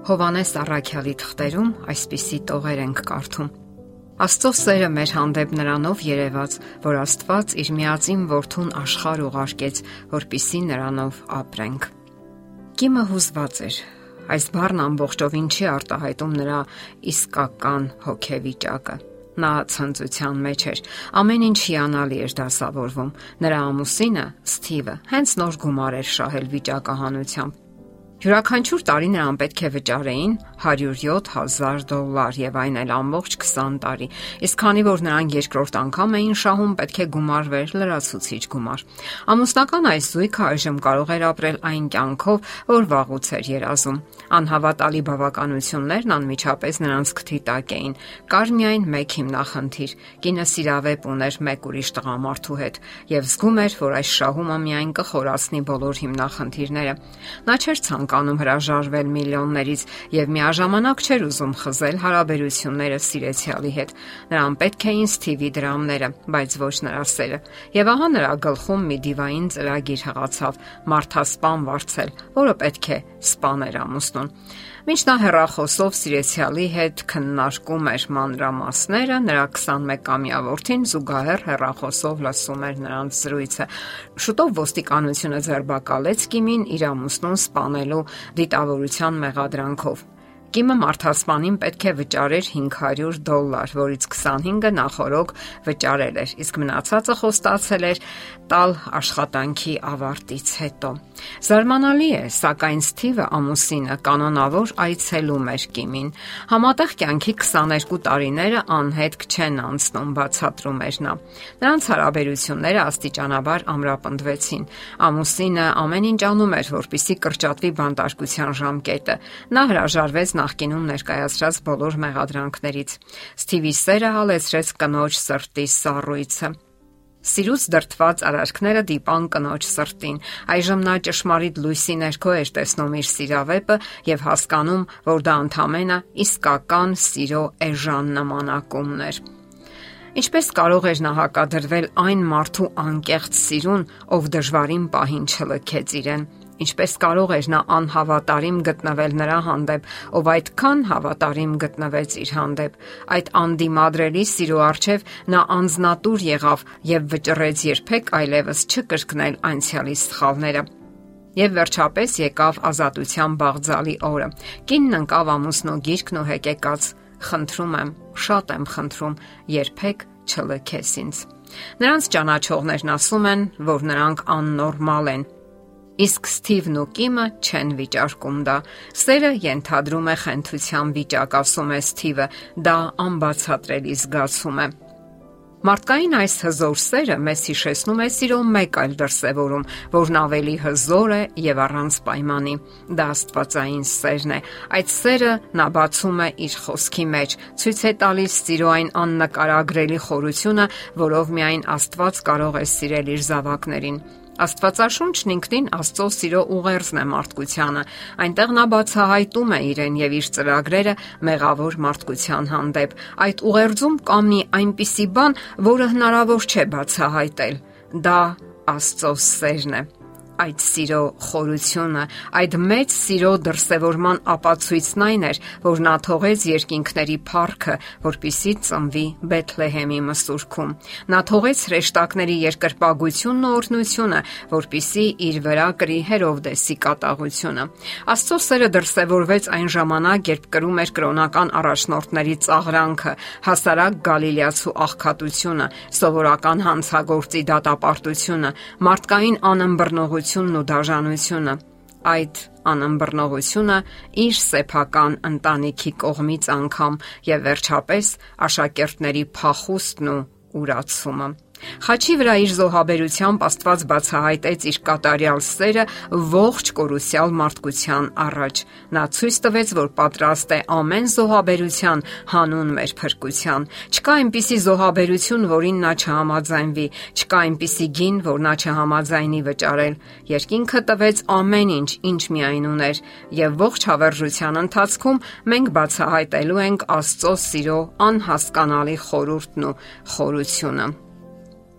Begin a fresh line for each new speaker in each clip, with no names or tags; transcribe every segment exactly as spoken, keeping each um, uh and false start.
Հովհաննես առաքյալի թղթերում այսպիսի տողեր ենք կարդում. Աստծո սերը մեր հանդեպ նրանով երևաց, որ Աստված իր միածին որդուն աշխարհ ուղարկեց, որպիսի նրանով ապրենք։ Կիմը հուզված էր։ Այս բառն ամբողջովին չի արտահայտում նրա իսկական հոգեվիճակը։ Նա ցնծության մեջ էր, ամեն ինչ հիանալի էր դասավորվում։ Նրա ամուսինը, Սթիվը, հենց նոր գումար էր շահել վիճակահանությամբ։ Յուրաքանչյուր տարի նրան պետք է վճարեին հարյուր յոթ հազար դոլար եւ այն էլ ամբողջ քսան տարի։ Իսկ քանի որ նրանք երկրորդ անգամ էին շահում, պետք է գումարվեր լրացուցիչ գումար։ Ամուսնական այս զույգը այժմ կարող էր ապրել այն կյանքով, որ վաղուց էր երազում։ Անհավատալի բավականություններն անմիջապես նրանց քթի տակ էին։ Կար միայն մեկ հիմնախնդիր՝ կինը սիրավեպ ուներ մեկ ուրիշ տղամարդու հետ եւ զգում էր, որ այս շահումը միայն կխորացնի բոլոր հիմնախնդիրները։ Նա չէր ցանկանում հրաժարվել միլիոններից եւ միաժամանակ չէր ուզում խզել հարաբերությունները սիրեցյալի հետ։ Նրան պետք էին Սթիվի դրամները, բայց ոչ նրա սերը։ Եվ ահա նրա գլխում մի դիվային ծրագիր հղացավ՝ մարդասպան վարձել, որը պետք է սպաներ ամուսնուն։ Մինչ նա հեռախոսով սիրեցյալի հետ քննարկում էր մանրամասները, նրա քսանմեկամյա որդին զուգահեռ հեռախոսով լսում էր նրանց զրույցը։ Շուտով ոստիկանությունը ձերբակալեց Կիմին իր ամուսնուն սպանելու դիտավորության մեղադրանքով։ Կիմը մարդասպանին պետք է վճարեր հինգ հարյուր դոլար, որից քսանհինգը նախորոք վճարել էր, իսկ մնացածը խոստացել էր տալ աշխատանքի ավարտից հետո։ Զարմանալի է, սակայն Սթիվը ամուսինը կանոնավոր այցելում էր Կիմին։ Համատեղ կյանքի քսաներկու տարիները անհետք չեն անցնում, բացատրում էր նա։ Նրանց հարաբերությունները աստիճանաբար ամրապնդվեցին։ Ամուսինը ամեն ինչ անում էր, որպեսզի կրճատվի բանտարկության ժամկետը։ Նա հրաժարվեց նախկինում ներկայացրած բոլոր մեղադրանքներից։ Սթիվի սերը հալեցրեց կնոջ սրտի սառույցը։ Սիրուց դրդված արարքները դիպան կնոջ սրտին։ Այժմ նա ճշմարիտ լույսի ներքո էր տեսնում իր սիրավեպը եւ հասկանում, որ դա ընդամենը իսկական սիրո էժան նմանակումն էր։ Ինչպես կարող էր նա հակադրվել այն մարդու անկեղծ սիրուն, ով դժվարին պահին չլքեց իրեն։ Ինչպես կարող էր նա անհավատարիմ գտնվել նրա հանդեպ, ով այդքան հավատարիմ գտնվեց իր հանդեպ։ Այդ անդիմադրելի սիրո առջև նա անձնատուր եղավ եւ վճռեց երբեք այլևս չկրկնել անցյալի սխալները։ Եվ վերջապես եկավ ազատության բաղձալի օրը։ Կինն ընկավ ամուսնու գիրկն ու հեկեկաց. «Խնդրում եմ, շատ եմ խնդրում, երբեք չլքես ինձ»։ Նրանց ճանաչողներն ասում են, որ նրանք աննորմալ են։ Իսկ Սթիվն ու Կիմը չեն վիճարկում դա։ Սերը ենթադրում է խենթության վիճակ, ասում է Սթիվը, դա անբացատրելի զգացում է։ Մարդկային այս հզոր սերը մեզ հիշեցնում է սիրո մեկ այլ դրսևորում, որն ավելի հզոր է եւ առանց պայմանի։ Դա աստվածային սերն է։ Այդ սերը նա բացում է իր խոսքի մեջ, ցույց է տալիս սիրո այն աննկարագրելի խորությունը, որով միայն Աստված կարող է սիրել իր զավակներին։ Աստվածաշունչն ինքնին Աստծո սիրո ուղերձն է մարդկությանը։ Այնտեղ նա բացահայտում է իրեն եւ իր ծրագրերը մեղավոր մարդկության հանդեպ։ Այդ ուղերձում կա մի այնպիսի բան, որը հնարավոր չէ բացահայտել։ Դա Աստծո սերն է։ Այդ սիրո խորությունը, այդ մեծ սիրո դրսևորման ապացույցն այն էր, որ նա թողեց երկինքների փառքը, որպիսի ծնվի Բեթլեհեմի մսուրքում։ Նա թողեց հրեշտակների երկրպագությունն ու օրհնությունը, որպիսի իր վրա կրի Հերովդեսի կատաղությունը։ Աստծո սերը դրսևորվեց այն ժամանակ, երբ կրում էր կրոնական առաջնորդների ծաղրանքը, հասարակ գալիլեացու աղքատությունը, սովորական հանցագործի դատապարտությունը, մարդկային անըմբռնողությունը ու դաժանությունը։ Այդ անըմբռնողությունը իր սեփական ընտանիքի կողմից անգամ եւ վերջապես աշակերտների փախուստն ու ուրացումը։ Խաչի վրա իր զոհաբերությամբ Աստված բացահայտեց իր կատարյալ սերը ողջ կորուսյալ մարդկության առաջ։ Նա ցույց տվեց, որ պատրաստ է ամեն զոհաբերության հանուն մեր փրկության։ Չկա այնպիսի զոհաբերություն, որին նա չհամաձայնվի, չկա այնպիսի գին, որ նա չհամաձայնի վճարել։ Երկինքը տվեց ամեն ինչ, ինչ միայն ուներ, եւ ողջ հավերժության ընթացքում մենք բացահայտելու ենք Աստծո սիրո անհասկանալի խորհուրդն ու խորությունը։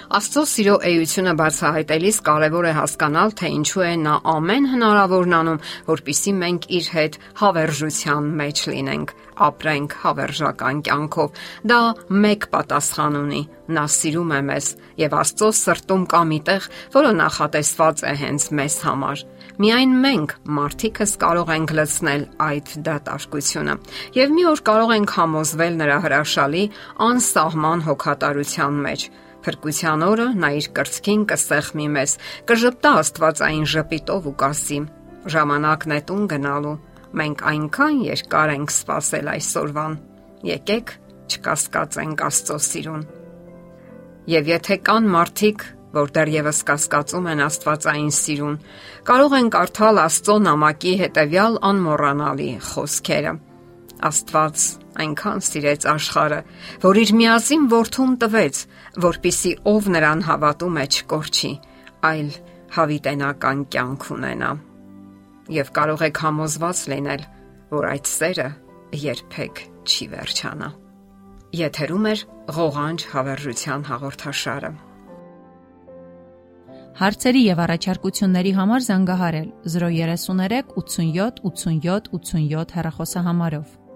Աստծո սիրո էությունը բացահայտելիս կարևոր է հասկանալ, թե ինչու է նա ամեն հնարավորն անում, որպեսզի մենք իր հետ հավերժության մեջ լինենք, ապրենք հավերժական կյանքով։ Դա մեկ պատասխան ունի. նա սիրում է մեզ, եւ Աստծո սրտում կա մի տեղ, որը նախատեսված է հենց մեզ համար։ Միայն մենք, մարդիկս, կարող ենք լցնել այդ դատարկությունը, եւ մի օր կարող ենք համոզվել նրա հրաշալի անսահման հոգատարության մեջ։ Փրկության օրը նա իր կրծքին կսեղմի մեզ, կժպտա աստվածային ժպիտով ու կասի. ժամանակն է տուն գնալու, մենք այնքան երկար ենք սպասել այսօրվան, եկեք չկասկածենք Աստծո սիրուն։ Եվ եթե կան մարդիկ, որ դեռևս կասկածում են աստվածային սիրուն, կարող են կարդալ Աստծո նամակի հետևյալ անմոռանալի խոսքերը. Աստված այնքան սիրեց աշխարհը, որ իր միածին որդուն տվեց, որպիսի ով նրան հավատում է չկորչի, այլ հավիտենական կյանք ունենա։ Եվ կարող եք համոզված լինել, որ այդ սերը երբեք չի վերջանա։ Եթերում է ղողանջ հավերժության հաղորդաշարը։
Հարցերի եւ առաջարկությունների համար զանգահարել զրո երեք երեք ութսունյոթ ութսունյոթ ութսունյոթ հեռախոսահամարով։